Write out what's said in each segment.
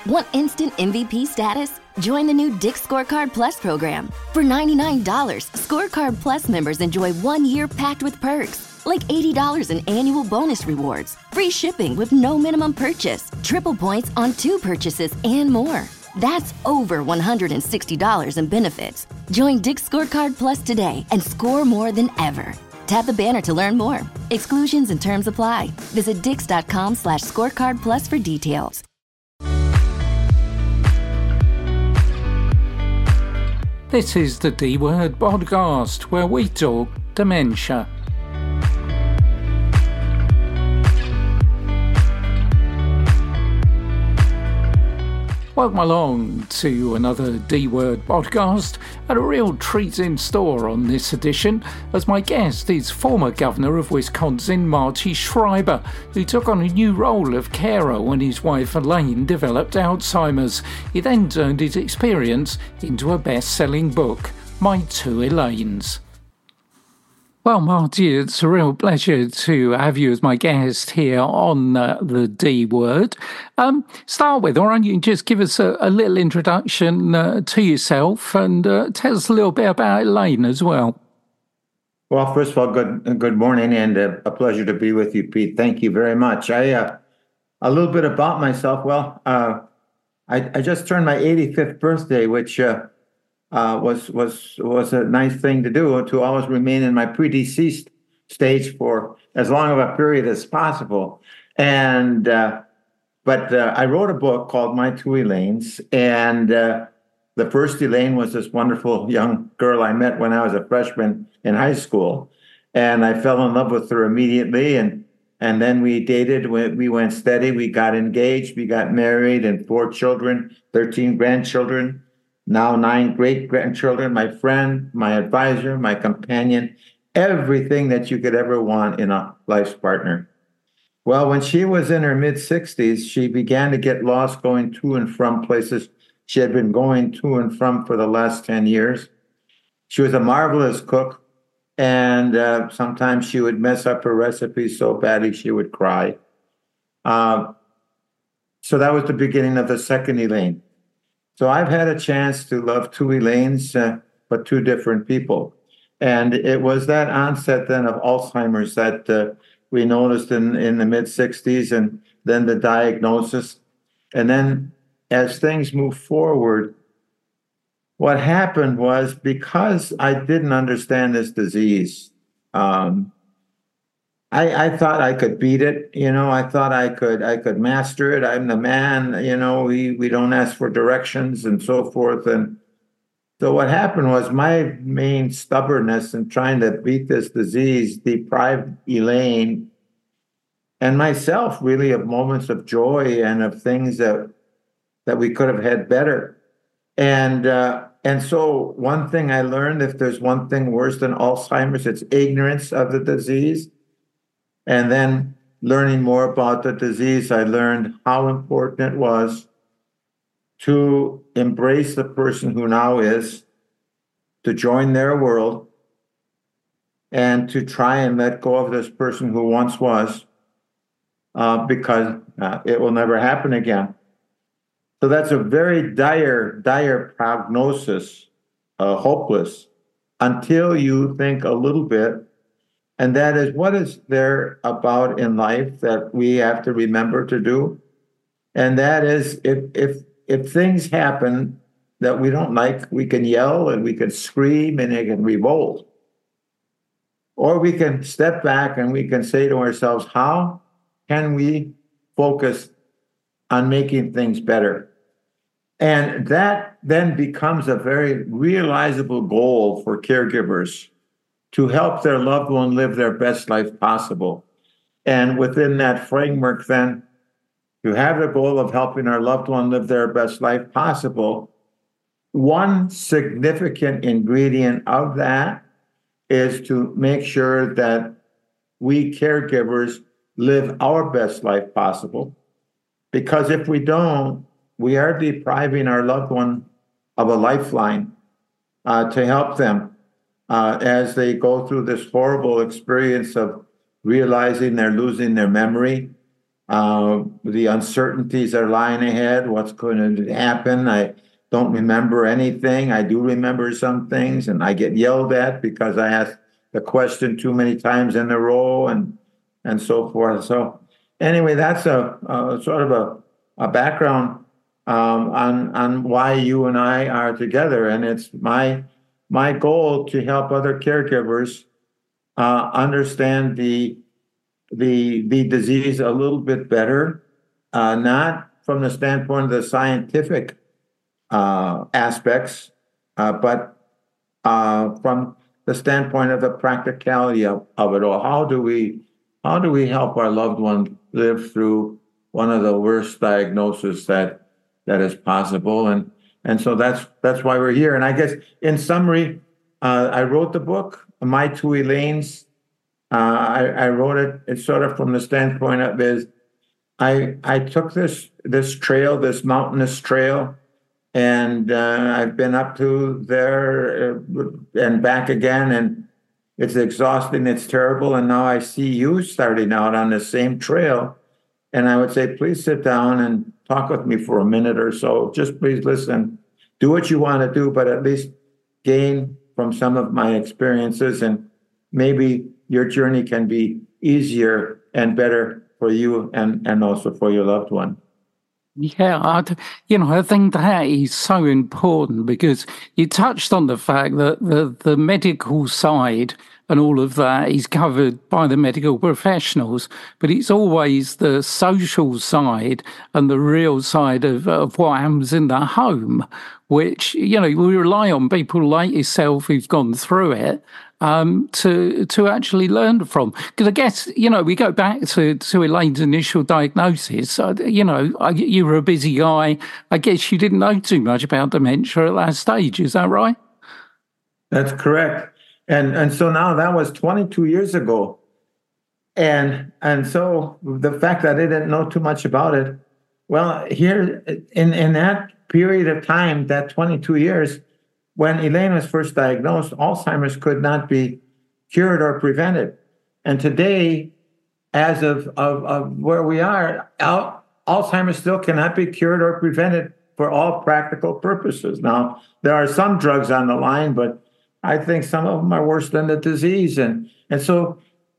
Want instant MVP status? Join the new Dick's Scorecard Plus program. For $99, Scorecard Plus members enjoy 1 year packed with perks, like $80 in annual bonus rewards, free shipping with no minimum purchase, triple points on 2 purchases, and more. That's over $160 in benefits. Join Dick's Scorecard Plus today and score more than ever. Tap the banner to learn more. Exclusions and terms apply. Visit dix.com/scorecardplus for details. This is the D-Word podcast, where we talk dementia. Welcome along to another D-Word podcast, and a real treat in store on this edition, as my guest is former Governor of Wisconsin, Marty Schreiber, who took on a new role of carer when his wife Elaine developed Alzheimer's. He then turned his experience into a best-selling book, My Two Elaines. Well, Marty, it's a real pleasure to have you as my guest here on the D-Word. Start with, why don't you just give us a little introduction to yourself and tell us a little bit about Elaine as well. Well, first of all, good morning, and a pleasure to be with you, Pete. Thank you very much. A little bit about myself. Well, I just turned my 85th birthday, which was a nice thing to do, to always remain in my pre-deceased stage for as long of a period as possible. And but I wrote a book called My Two Elaines, and the first Elaine was this wonderful young girl I met when I was a freshman in high school, and I fell in love with her immediately. And then we dated. We went steady. We got engaged. We got married, and 4 children, 13 grandchildren. Now 9 great-grandchildren, my friend, my advisor, my companion, everything that you could ever want in a life's partner. Well, when she was in her mid-60s, she began to get lost going to and from places she had been going to and from for the last 10 years. She was a marvelous cook, and sometimes she would mess up her recipes so badly she would cry. So that was the beginning of the second Elaine. So I've had a chance to love 2 Elaines, but 2 different people. And it was that onset then of Alzheimer's that we noticed in the mid-60s, and then the diagnosis. And then as things moved forward, what happened was, because I didn't understand this disease, I thought I could beat it. I thought I could master it. I'm the man. We don't ask for directions and so forth. And so what happened was, my main stubbornness in trying to beat this disease deprived Elaine and myself really of moments of joy and of things that we could have had better. And so one thing I learned, if there's one thing worse than Alzheimer's, it's ignorance of the disease. And then learning more about the disease, I learned how important it was to embrace the person who now is, to join their world, and to try and let go of this person who once was, because it will never happen again. So that's a very dire prognosis, hopeless, until you think a little bit. And that is, what is there about in life that we have to remember to do? And that is, if things happen that we don't like, we can yell and we can scream and we can revolt. Or we can step back and we can say to ourselves, how can we focus on making things better? And that then becomes a very realizable goal for caregivers, to help their loved one live their best life possible. And within that framework, then, to have the goal of helping our loved one live their best life possible, one significant ingredient of that is to make sure that we caregivers live our best life possible. Because if we don't, we are depriving our loved one of a lifeline to help them as they go through this horrible experience of realizing they're losing their memory, the uncertainties that are lying ahead, what's going to happen. I don't remember anything. I do remember some things, and I get yelled at because I ask the question too many times in a row, and so forth. So anyway, that's a sort of a background on why you and I are together, and it's my goal to help other caregivers understand the disease a little bit better, not from the standpoint of the scientific aspects, but from the standpoint of the practicality of it all. How do we help our loved one live through one of the worst diagnoses that is possible? And so that's why we're here. And I guess in summary, I wrote the book, My Two Elaines. I wrote it. It's sort of from the standpoint of is I took this trail, this mountainous trail, and I've been up to there and back again, and it's exhausting, it's terrible. And now I see you starting out on the same trail, and I would say, please sit down and talk with me for a minute or so. Just please listen, do what you want to do, but at least gain from some of my experiences, and maybe your journey can be easier and better for you and also for your loved one. Yeah, I think that is so important, because you touched on the fact that the medical side and all of that is covered by the medical professionals, but it's always the social side and the real side of what happens in the home, which, we rely on people like yourself who've gone through it to actually learn from. Because I guess, we go back to Elaine's initial diagnosis. You were a busy guy. I guess you didn't know too much about dementia at that stage. Is that right? That's correct. And so now that was 22 years ago. And so the fact that I didn't know too much about it, well, here in that period of time, that 22 years, when Elaine was first diagnosed, Alzheimer's could not be cured or prevented. And today, as of where we are, Alzheimer's still cannot be cured or prevented for all practical purposes. Now, there are some drugs on the line, but I think some of them are worse than the disease. And so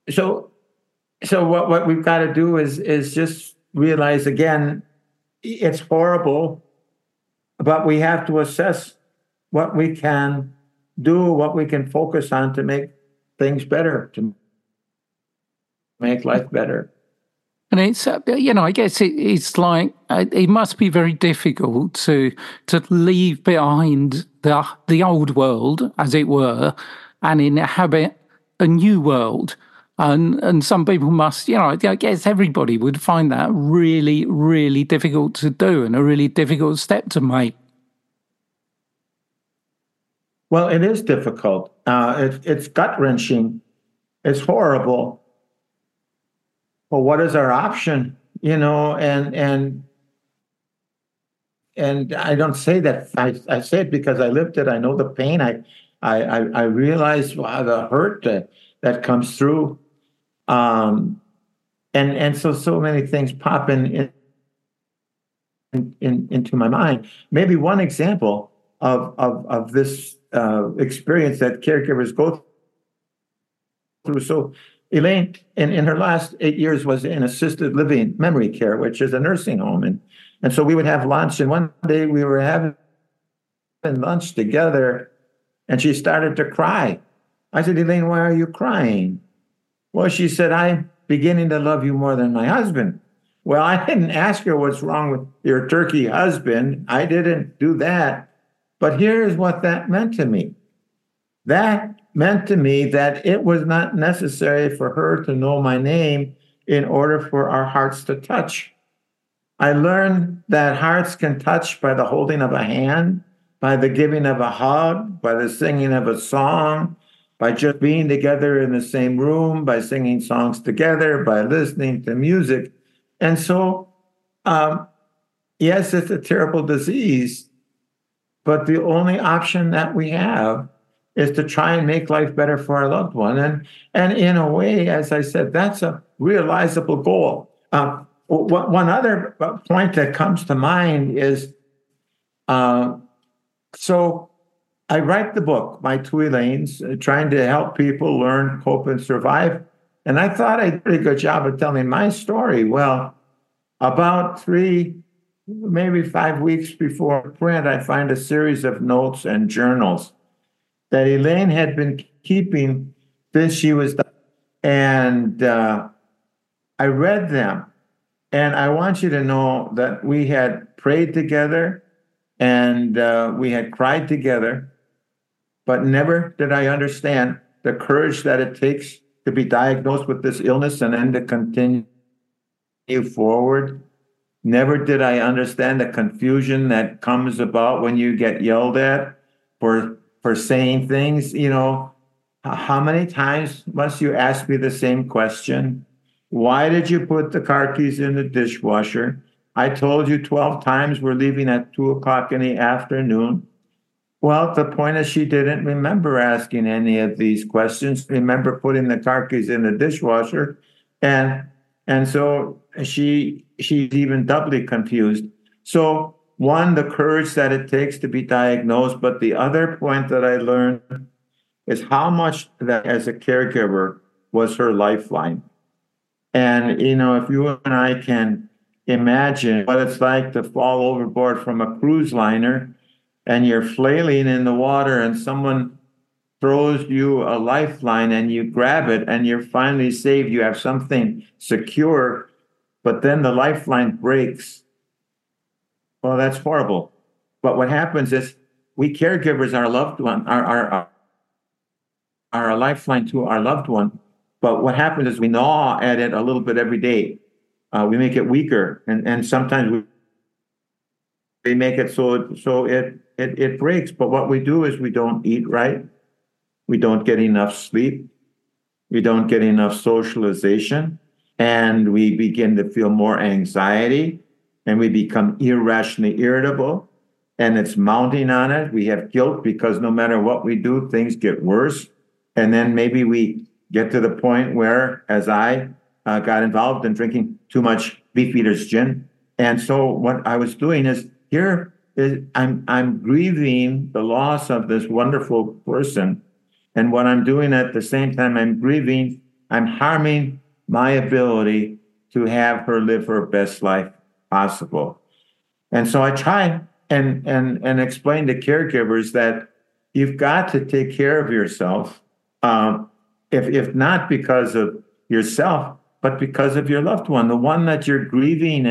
what we've got to do is just realize, again, it's horrible, but we have to assess what we can do, what we can focus on to make things better, to make life better. And it's, I guess it's like, it must be very difficult to leave behind the old world, as it were, and inhabit a new world. And some people must, I guess everybody would find that really, really difficult to do and a really difficult step to make. Well, it is difficult. It's gut-wrenching. It's horrible. Well, what is our option? And I don't say that. I say it because I lived it. I know the pain. I realize the hurt that comes through. And so many things pop into my mind. Maybe one example of this experience that caregivers go through. So Elaine, in her last 8 years, was in assisted living memory care, which is a nursing home. And so we would have lunch. And one day we were having lunch together, and she started to cry. I said, Elaine, why are you crying? Well, she said, I'm beginning to love you more than my husband. Well, I didn't ask her what's wrong with your turkey husband. I didn't do that. But here's what that meant to me. That meant to me that it was not necessary for her to know my name in order for our hearts to touch. I learned that hearts can touch by the holding of a hand, by the giving of a hug, by the singing of a song, by just being together in the same room, by singing songs together, by listening to music. And so, yes, it's a terrible disease, but the only option that we have is to try and make life better for our loved one. And in a way, as I said, that's a realizable goal. one other point that comes to mind is, so I write the book, My Two Elaines, trying to help people learn, cope, and survive. And I thought I did a pretty good job of telling my story. Well, about 3, maybe 5 weeks before print, I find a series of notes and journals that Elaine had been keeping since she was, and I read them. And I want you to know that we had prayed together and we had cried together, but never did I understand the courage that it takes to be diagnosed with this illness and then to continue forward. Never did I understand the confusion that comes about when you get yelled at for saying things. You know, how many times must you ask me the same question? Why did you put the car keys in the dishwasher? I told you 12 times we're leaving at 2:00 in the afternoon. Well, the point is she didn't remember asking any of these questions. Remember putting the car keys in the dishwasher, and so she's even doubly confused. So one, the courage that it takes to be diagnosed, but the other point that I learned is how much that as a caregiver was her lifeline. And you know, if you and I can imagine what it's like to fall overboard from a cruise liner and you're flailing in the water and someone throws you a lifeline and you grab it and you're finally saved, you have something secure, but then the lifeline breaks. Well, that's horrible. But what happens is we caregivers, our loved one, are a lifeline to our loved one. But what happens is we gnaw at it a little bit every day. We make it weaker, and sometimes we make it so it breaks. But what we do is we don't eat right. We don't get enough sleep. We don't get enough socialization. And we begin to feel more anxiety. And we become irrationally irritable. And it's mounting on it. We have guilt because no matter what we do, things get worse. And then maybe we get to the point where, as I got involved in drinking too much Beefeater's gin. And so what I was doing is I'm grieving the loss of this wonderful person. And what I'm doing at the same time I'm harming my ability to have her live her best life possible. And so I try and explain to caregivers that you've got to take care of yourself, if not because of yourself, but because of your loved one, the one that you're grieving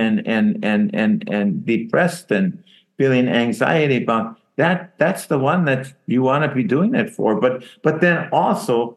and depressed and feeling anxiety about. That's the one that you want to be doing it for. But then also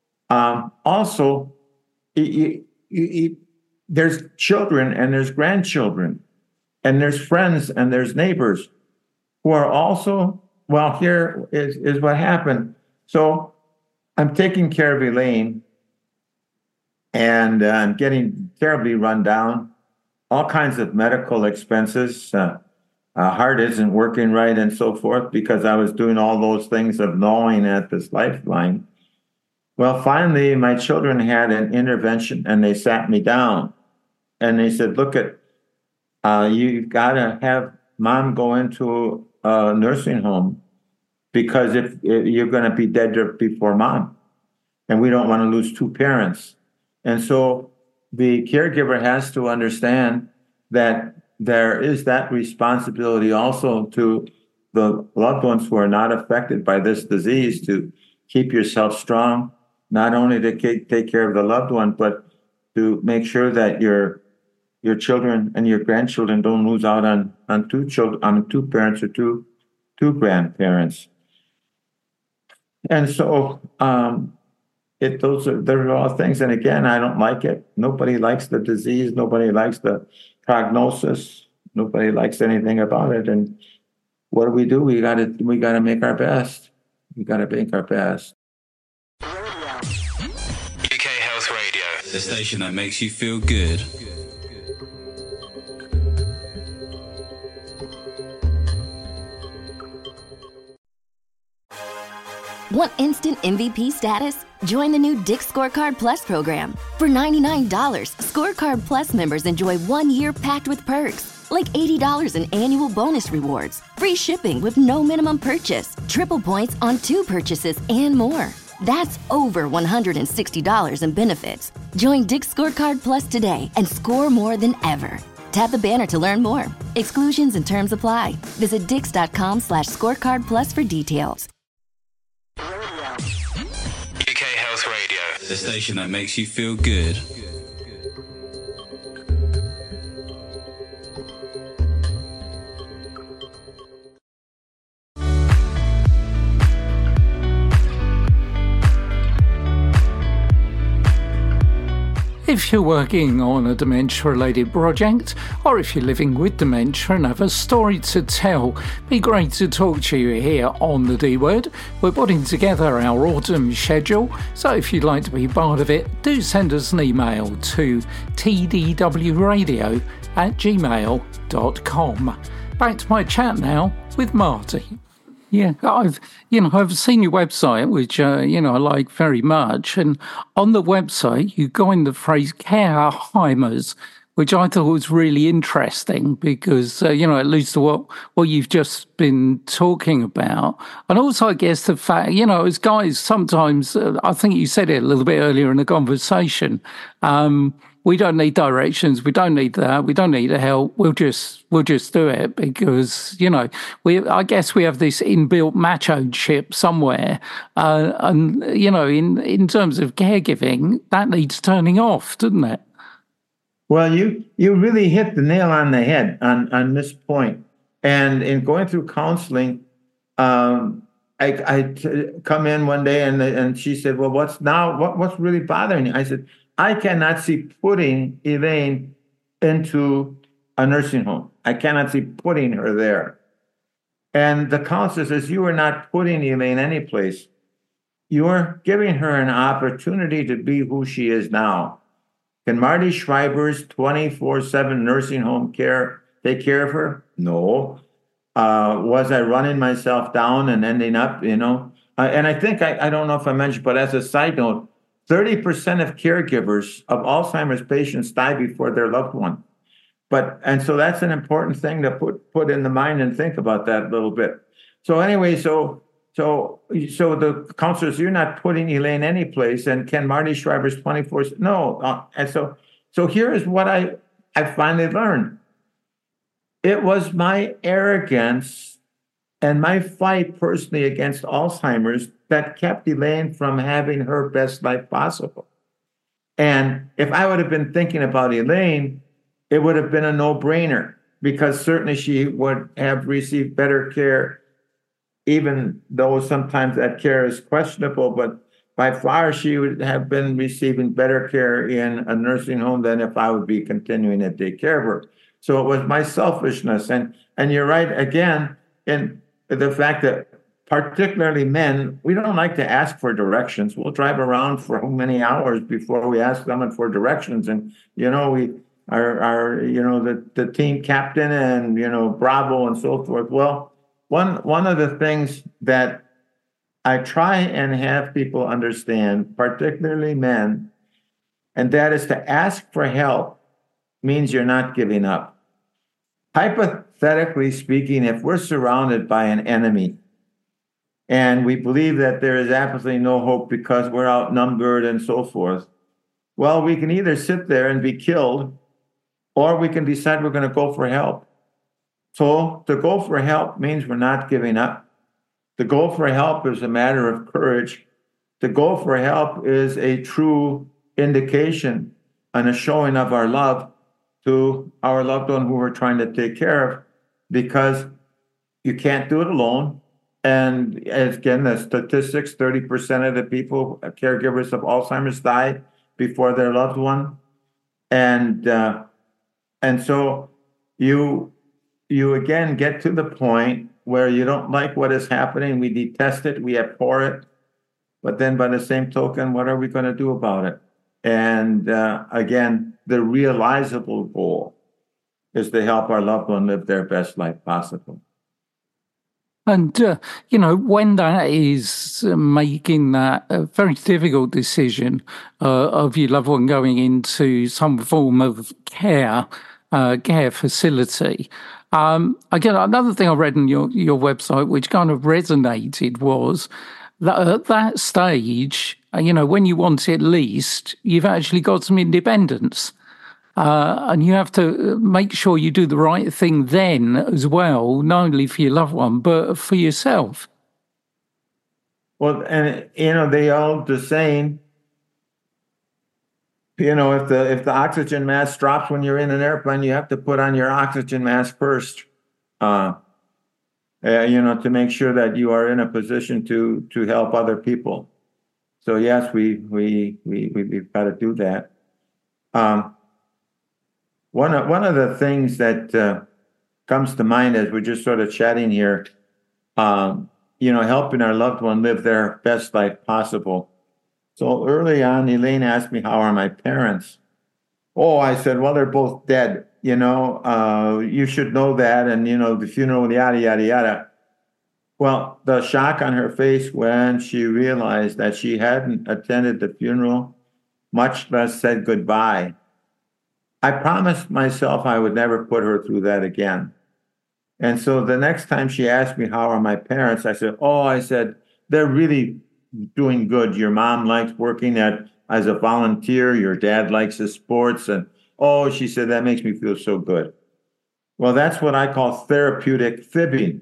there's children and there's grandchildren and there's friends and there's neighbors who are also, well, here is what happened. So I'm taking care of Elaine and I'm getting terribly run down, all kinds of medical expenses. Heart isn't working right and so forth because I was doing all those things of gnawing at this lifeline. Well, finally, my children had an intervention and they sat me down and they said, look, you've got to have mom go into a nursing home because if you're going to be dead before mom, and we don't want to lose two parents. And so the caregiver has to understand that there is that responsibility also to the loved ones who are not affected by this disease to keep yourself strong, not only to take care of the loved one, but to make sure that your children and your grandchildren don't lose out on two parents or two grandparents. And so they're all things. And again, I don't like it. Nobody likes the disease. Nobody likes the prognosis. Nobody likes anything about it. And what do? We gotta make our best. We gotta make our best. UK Health Radio, the station that makes you feel good. Want instant MVP status? Join the new Dick's Scorecard Plus program. For $99, Scorecard Plus members enjoy 1 year packed with perks, like $80 in annual bonus rewards, free shipping with no minimum purchase, triple points on 2 purchases, and more. That's over $160 in benefits. Join Dick's Scorecard Plus today and score more than ever. Tap the banner to learn more. Exclusions and terms apply. Visit dix.com/scorecard plus for details. UK Health Radio, the station that makes you feel good. If you're working on a dementia-related project, or if you're living with dementia and have a story to tell, be great to talk to you here on the D Word. We're putting together our autumn schedule, so if you'd like to be part of it, do send us an email to tdwradio@gmail.com. Back to my chat now with Marty. Yeah, I've seen your website, which, I like very much. And on the website, you coined the phrase Careheimer's, which I thought was really interesting because, it alludes to what you've just been talking about. And also, I guess the fact, as guys, sometimes, I think you said it a little bit earlier in the conversation, we don't need directions. We don't need that. We don't need the help. We'll just do it because, I guess we have this inbuilt macho-ship somewhere. And, in terms of caregiving, that needs turning off, doesn't it? Well, you really hit the nail on the head on this point. And in going through counseling, I come in one day and she said, well, what's really bothering you? I said, I cannot see putting Elaine into a nursing home. I cannot see putting her there. And the counselor says, you are not putting Elaine anyplace. You are giving her an opportunity to be who she is now. Can Marty Schreiber's 24/7 nursing home care take care of her? No. Was I running myself down and ending up, and I think, I don't know if I mentioned, but as a side note, 30% of caregivers of Alzheimer's patients die before their loved one. And so that's an important thing to put in the mind and think about that a little bit. So anyway, so the counselors, you're not putting Elaine any place, and Ken Marty Schreiber's 24. No, and so here is what I finally learned. It was my arrogance and my fight personally against Alzheimer's that kept Elaine from having her best life possible. And if I would have been thinking about Elaine, it would have been a no-brainer, because certainly she would have received better care, even though sometimes that care is questionable, but by far she would have been receiving better care in a nursing home than if I would be continuing to take care of her. So it was my selfishness. And you're right, again, in the fact that particularly men, we don't like to ask for directions. We'll drive around for many hours before we ask someone for directions. And, we are the team captain and, Bravo and so forth. Well, one of the things that I try and have people understand, particularly men, and that is to ask for help means you're not giving up. Hypothetically speaking, if we're surrounded by an enemy and we believe that there is absolutely no hope because we're outnumbered and so forth, well, we can either sit there and be killed, or we can decide we're going to go for help. So to go for help means we're not giving up. To go for help is a matter of courage. To go for help is a true indication and a showing of our love to our loved one who we're trying to take care of, because you can't do it alone. And again, the statistics, 30% of the people, caregivers of Alzheimer's, die before their loved one. And so you again get to the point where you don't like what is happening. We detest it. We abhor it. But then by the same token, what are we going to do about it? And again, the realizable goal is to help our loved one live their best life possible. And, when that is making that very difficult decision of your loved one going into some form of care facility, again, another thing I read on your website, which kind of resonated, was that at that stage, when you want it least, you've actually got some independence. And you have to make sure you do the right thing then as well, not only for your loved one, but for yourself. Well, and, they all the saying, if the oxygen mask drops when you're in an airplane, you have to put on your oxygen mask first, to make sure that you are in a position to help other people. So yes, we've got to do that. One of the things that comes to mind as we're just sort of chatting here, helping our loved one live their best life possible. So early on, Elaine asked me, how are my parents? Oh, I said, well, they're both dead. You should know that. And, the funeral, yada, yada, yada. Well, the shock on her face when she realized that she hadn't attended the funeral, much less said goodbye. I promised myself I would never put her through that again. And so the next time she asked me, how are my parents? I said, they're really doing good. Your mom likes working as a volunteer. Your dad likes his sports. And, she said, that makes me feel so good. Well, that's what I call therapeutic fibbing.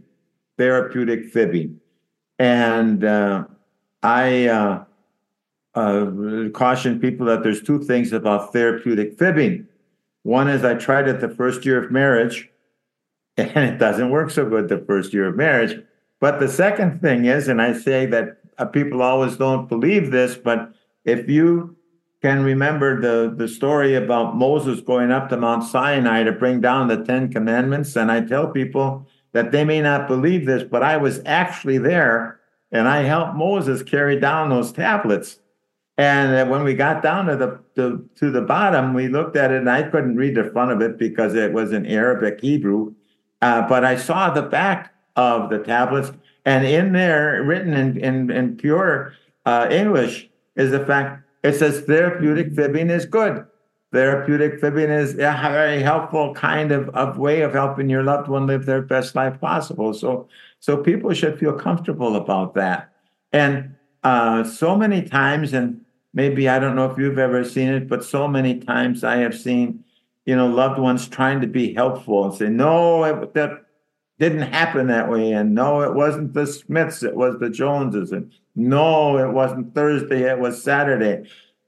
And I caution people that there's two things about therapeutic fibbing. One is I tried it the first year of marriage, and it doesn't work so good the first year of marriage. But the second thing is, and I say that people always don't believe this, but if you can remember the story about Moses going up to Mount Sinai to bring down the 10 Commandments, and I tell people that they may not believe this, but I was actually there, and I helped Moses carry down those tablets. And when we got down to the bottom, we looked at it, and I couldn't read the front of it because it was in Arabic Hebrew. But I saw the back of the tablets, and in there, written in pure English, is the fact it says therapeutic fibbing is good. Therapeutic fibbing is a very helpful kind of way of helping your loved one live their best life possible. So people should feel comfortable about that. And so many times, and maybe I don't know if you've ever seen it, but so many times I have seen, loved ones trying to be helpful and say, no, that didn't happen that way. And no, it wasn't the Smiths, it was the Joneses. And no, it wasn't Thursday, it was Saturday.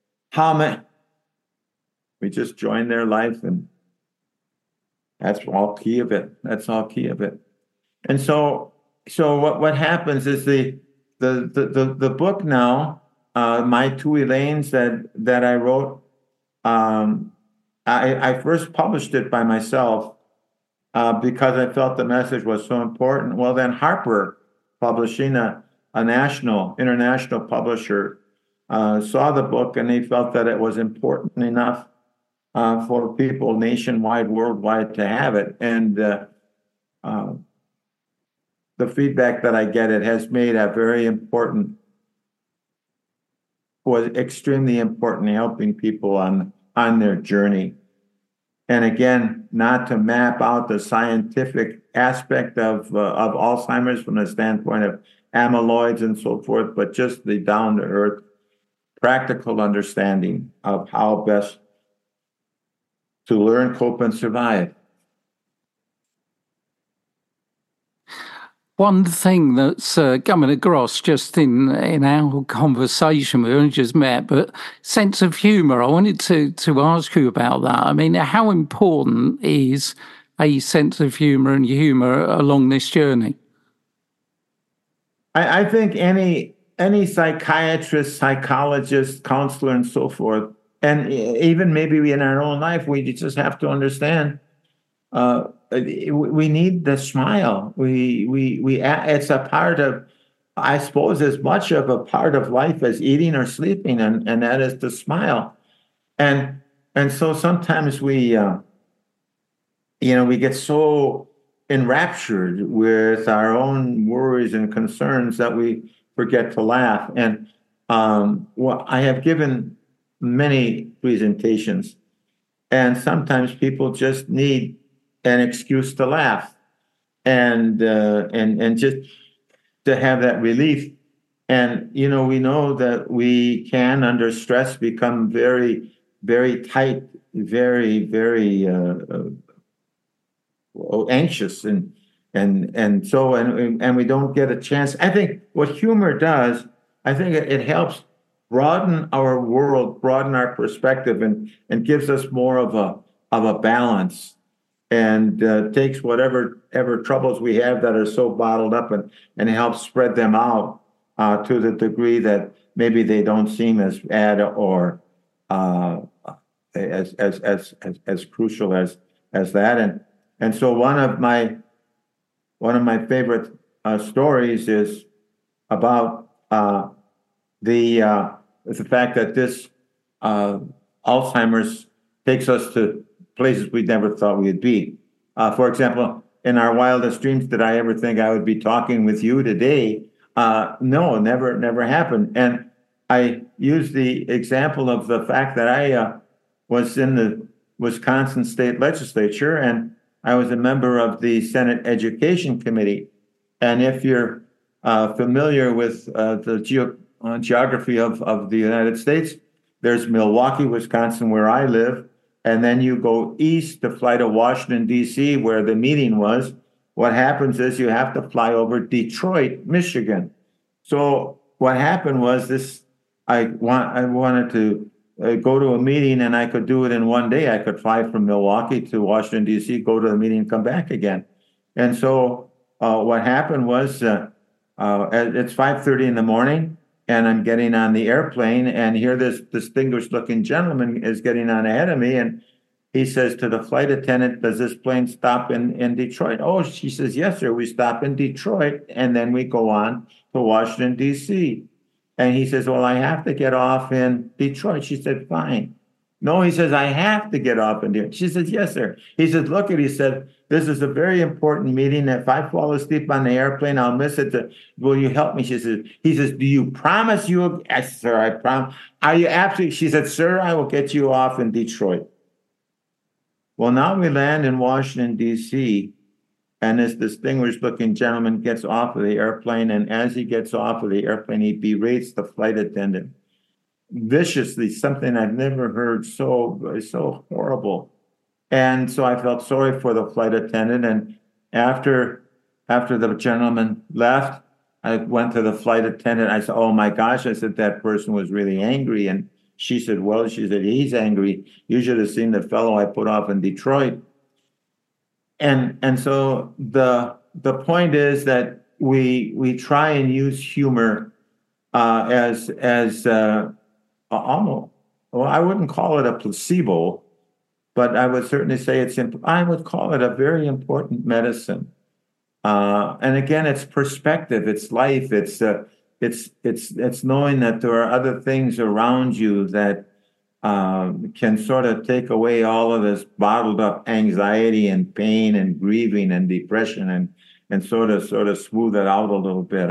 We just join their life, and that's all key of it. And so what happens is the book now, my two Elaines that I wrote, I first published it by myself because I felt the message was so important. Well, then Harper Publishing, a international publisher, saw the book, and they felt that it was important enough for people nationwide, worldwide to have it. And the feedback that I get, it has made was extremely important in helping people on their journey. And again, not to map out the scientific aspect of Alzheimer's from the standpoint of amyloids and so forth, but just the down-to-earth, practical understanding of how best to learn, cope, and survive. One thing that's coming across just in our conversation, we only just met, but sense of humour. I wanted to ask you about that. I mean, how important is a sense of humour and humour along this journey? I think any psychiatrist, psychologist, counselor, and so forth, and even maybe in our own life, we just have to understand we need the smile. It's a part of, I suppose, as much of a part of life as eating or sleeping, and that is to smile. And so sometimes we get so enraptured with our own worries and concerns that we forget to laugh. And I have given many presentations, and sometimes people just need an excuse to laugh and just to have that relief. And we know that we can, under stress, become very, very tight, very, very anxious, and we don't get a chance. I think what humor does, I think it helps broaden our world, broaden our perspective, and gives us more of a balance, and takes whatever troubles we have that are so bottled up, and helps spread them out to the degree that maybe they don't seem as bad or as crucial as that. And so one of my favorite stories is about the fact that this Alzheimer's takes us to places we never thought we'd be. For example, in our wildest dreams, did I ever think I would be talking with you today? No, never happened. And I use the example of the fact that I was in the Wisconsin State Legislature, and I was a member of the Senate Education Committee. And if you're familiar with the geography of the United States, there's Milwaukee, Wisconsin, where I live. And then you go east to fly to Washington, D.C., where the meeting was. What happens is you have to fly over Detroit, Michigan. So what happened was I wanted to go to a meeting, and I could do it in one day. I could fly from Milwaukee to Washington, D.C., go to the meeting, and come back again. And so what happened was it's 5:30 in the morning, and I'm getting on the airplane, and here this distinguished-looking gentleman is getting on ahead of me, and he says to the flight attendant, "Does this plane stop in Detroit?" "Oh," she says, "Yes, sir, we stop in Detroit, and then we go on to Washington, D.C." And he says, "Well, I have to get off in Detroit." She said, "Fine." "No," he says, "I have to get off in Detroit." She says, "Yes, sir." He says, "Look," he said, "this is a very important meeting. If I fall asleep on the airplane, I'll miss it. Will you help me?" He says, "Do you promise you will?" "Yes, sir, I promise." "Are you absolutely?" She said, "Sir, I will get you off in Detroit." Well, now we land in Washington, D.C., and this distinguished-looking gentleman gets off of the airplane, and as he gets off of the airplane, he berates the flight attendant viciously, something I've never heard so horrible. And so I felt sorry for the flight attendant, and after the gentleman left, I went to the flight attendant. I said, "Oh, my gosh," I said, "that person was really angry." And she said, "Well," she said, "he's angry. You should have seen the fellow I put off in Detroit." And so the point is that we try and use humor as almost, well, I wouldn't call it a placebo, but I would certainly say I would call it a very important medicine. And again, it's perspective, it's life, it's knowing that there are other things around you that can sort of take away all of this bottled up anxiety and pain and grieving and depression, and sort of smooth it out a little bit.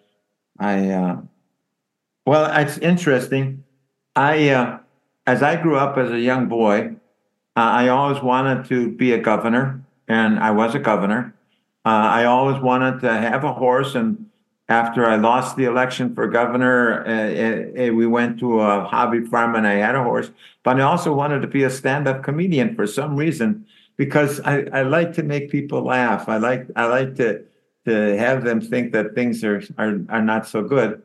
Well, it's interesting. As I grew up as a young boy, I always wanted to be a governor, and I was a governor. I always wanted to have a horse, and after I lost the election for governor, we went to a hobby farm and I had a horse. But I also wanted to be a stand-up comedian for some reason, because I like to make people laugh. I like to have them think that things are not so good.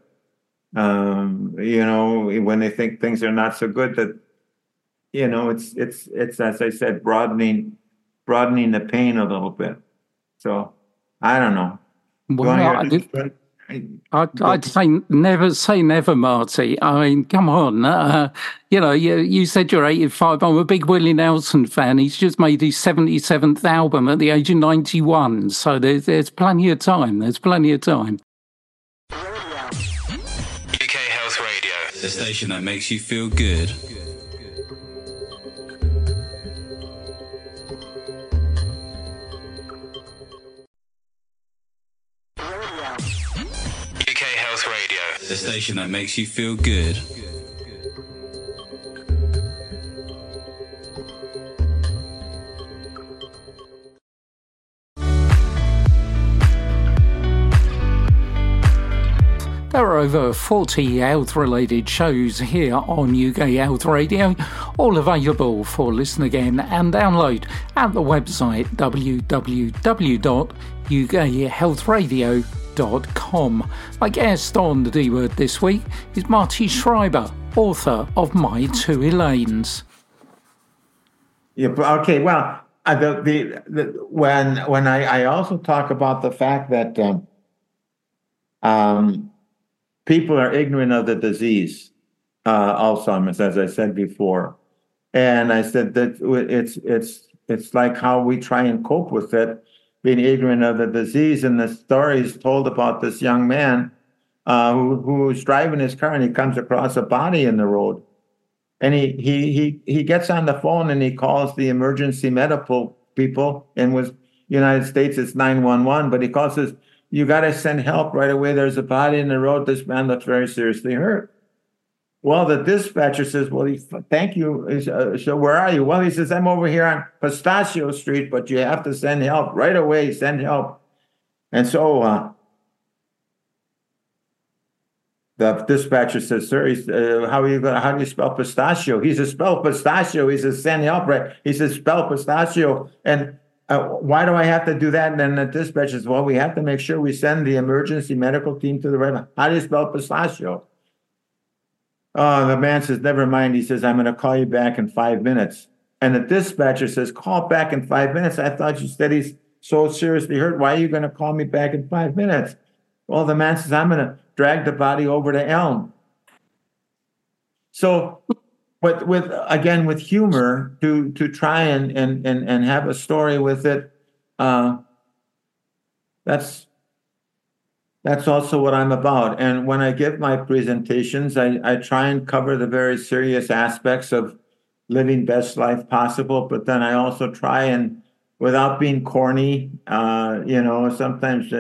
When they think things are not so good, that it's as I said, broadening the pain a little bit. So I don't know. Well, I'd say never, Marty. I mean, come on. You said you're 85. I'm a big Willie Nelson fan. He's just made his 77th album at the age of 91. So there's plenty of time. There's plenty of time. UK Health Radio, the station that makes you feel good. the station that makes you feel good. There are over 40 health-related shows here on UK Health Radio, all available for listen again and download at the website www.ukhealthradio.com. My guest on the D-Word this week is Marty Schreiber, author of My Two Elaines. Yeah. Okay. Well, when I also talk about the fact that people are ignorant of the disease, Alzheimer's, as I said before, and I said that it's like how we try and cope with it, being ignorant of the disease. And the story is told about this young man who's driving his car and he comes across a body in the road, and he gets on the phone and he calls the emergency medical people. And with United States, it's 911, but he calls us. You got to send help right away. There's a body in the road. This man looks very seriously hurt. Well, the dispatcher says, well, thank you. So where are you? Well, he says, I'm over here on Pistachio Street, but you have to send help right away. Send help. And so the dispatcher says, sir, how do you spell pistachio? He says, spell pistachio. He says, send help, right? He says, spell pistachio. And why do I have to do that? And then the dispatcher says, well, we have to make sure we send the emergency medical team to the right one. How do you spell pistachio? Oh, the man says, never mind. He says, I'm going to call you back in 5 minutes. And the dispatcher says, call back in 5 minutes. I thought you said he's so seriously hurt. Why are you going to call me back in 5 minutes? Well, the man says, I'm going to drag the body over to Elm. So with humor to try and have a story with it, that's also what I'm about. And when I give my presentations, I try and cover the very serious aspects of living best life possible, but then I also try and, without being corny, sometimes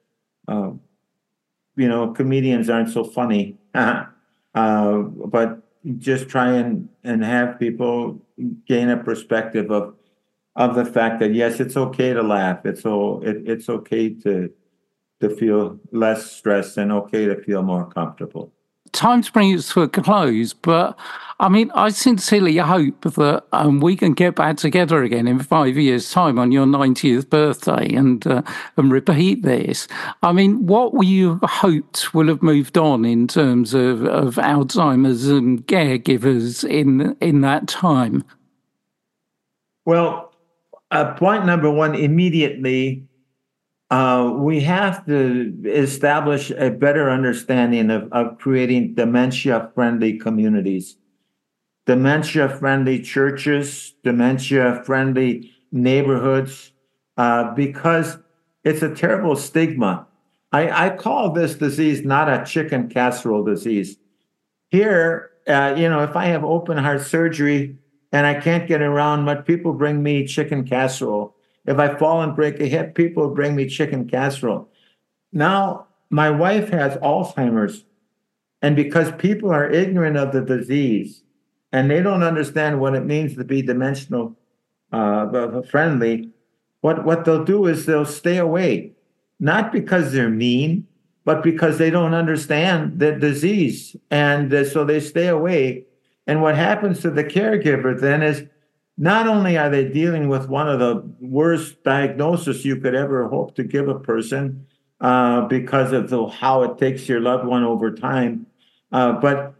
comedians aren't so funny, but just try and have people gain a perspective of the fact that, yes, it's okay to laugh. It's okay to feel less stressed and okay to feel more comfortable. Time to bring us to a close, but I mean, I sincerely hope that we can get back together again in 5 years' time on your 90th birthday and repeat this. I mean, what you hoped will have moved on in terms of Alzheimer's and caregivers in that time? Well, point number one, immediately, we have to establish a better understanding of creating dementia-friendly communities, dementia-friendly churches, dementia-friendly neighborhoods, because it's a terrible stigma. I call this disease not a chicken casserole disease. Here, if I have open heart surgery and I can't get around, but people bring me chicken casserole. If I fall and break a hip, people bring me chicken casserole. Now, my wife has Alzheimer's, and because people are ignorant of the disease and they don't understand what it means to be dimensional friendly, what they'll do is they'll stay away, not because they're mean, but because they don't understand the disease, and so they stay away. And what happens to the caregiver then is, not only are they dealing with one of the worst diagnoses you could ever hope to give a person because of how it takes your loved one over time, but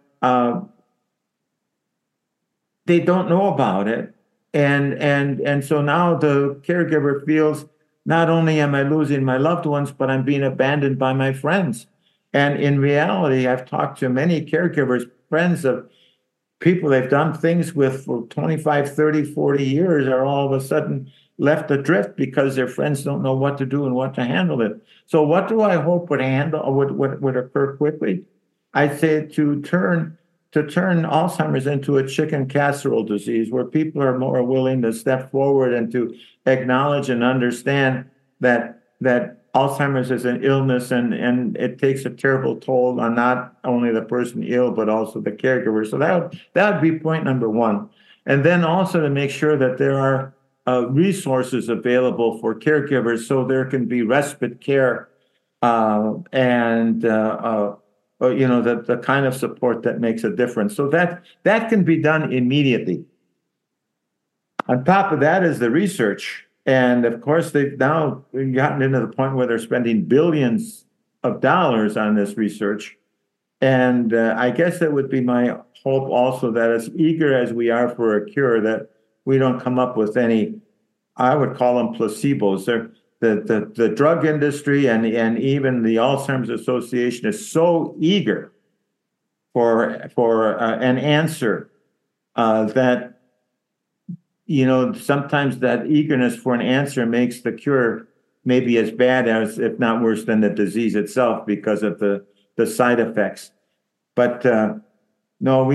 they don't know about it. And so now the caregiver feels, not only am I losing my loved ones, but I'm being abandoned by my friends. And in reality, I've talked to many caregivers, friends of people they've done things with for 25, 30, 40 years are all of a sudden left adrift because their friends don't know what to do and what to handle it. So what do I hope would occur quickly? I'd say to turn Alzheimer's into a chicken casserole disease, where people are more willing to step forward and to acknowledge and understand that Alzheimer's is an illness, and it takes a terrible toll on not only the person ill, but also the caregiver. So that would be point number one. And then also to make sure that there are resources available for caregivers, so there can be respite care and the kind of support that makes a difference. So that can be done immediately. On top of that is the research. And of course, they've now gotten into the point where they're spending billions of dollars on this research. And I guess it would be my hope also that as eager as we are for a cure, that we don't come up with any, I would call them placebos. The drug industry and even the Alzheimer's Association is so eager for an answer that, sometimes that eagerness for an answer makes the cure maybe as bad as, if not worse than, the disease itself because of the side effects. But no,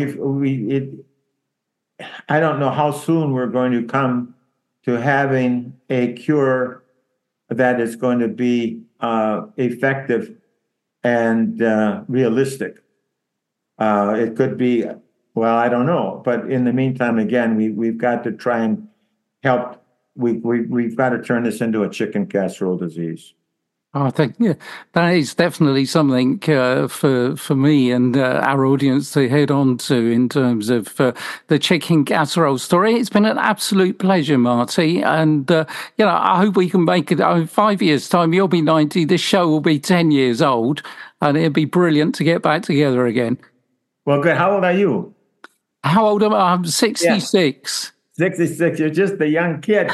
I don't know how soon we're going to come to having a cure that is going to be effective and realistic. It could be, well, I don't know. But in the meantime, again, we've got to try and help. We've got to turn this into a chicken casserole disease. I think that is definitely something for me and our audience to head on to in terms of the chicken casserole story. It's been an absolute pleasure, Marty. And, I hope we can make it. In 5 years' time, you'll be 90. This show will be 10 years old. And it'd be brilliant to get back together again. Well, good. How old are you? How old am I? I'm 66. Yeah. 66. You're just a young kid.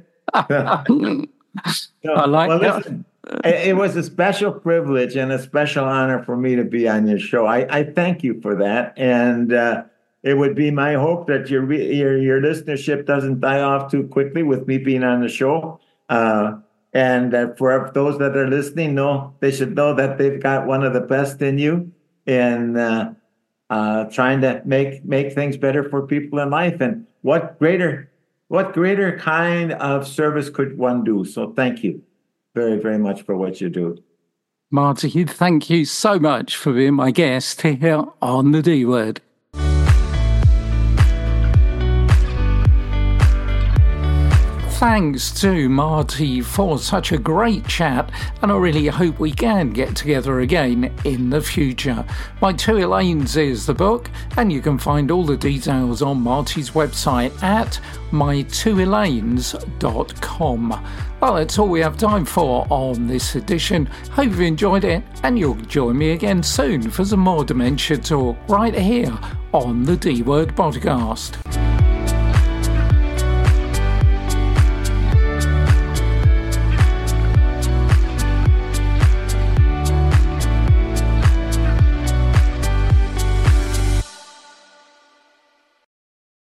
I like that. Listen, it was a special privilege and a special honor for me to be on your show. I thank you for that. And it would be my hope that your listenership doesn't die off too quickly with me being on the show. And for those that are listening, they should know that they've got one of the best in you in trying to make things better for people in life. And what greater kind of service could one do? So thank you very, very much for what you do. Marty, thank you so much for being my guest here on The D Word. Thanks to Marty for such a great chat, and I really hope we can get together again in the future. My Two Elaines is the book, and you can find all the details on Marty's website at mytwoelaines.com. Well, that's all we have time for on this edition. Hope you've enjoyed it, and you'll join me again soon for some more dementia talk right here on the D Word podcast.